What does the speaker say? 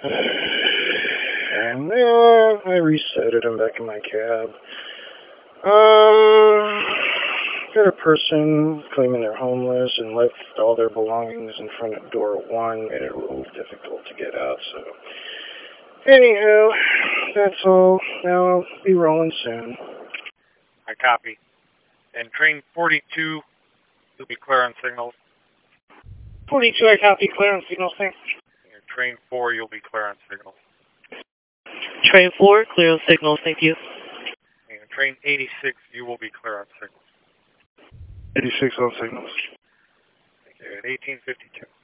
And then I reset it. I'm back in my cab. Got a person claiming they're homeless and left all their belongings in front of door 1. Made it real difficult to get out, so... Anyhow, that's all. Now I'll be rolling soon. I copy. And train 42, you'll be clear on signals. 42, I copy. Clear on signals, thanks. And train 4, you'll be clear on signals. Train 4, clear on signals, thank you. And train 86, you will be clear on signals. 86 on signals. Thank you. At 1852.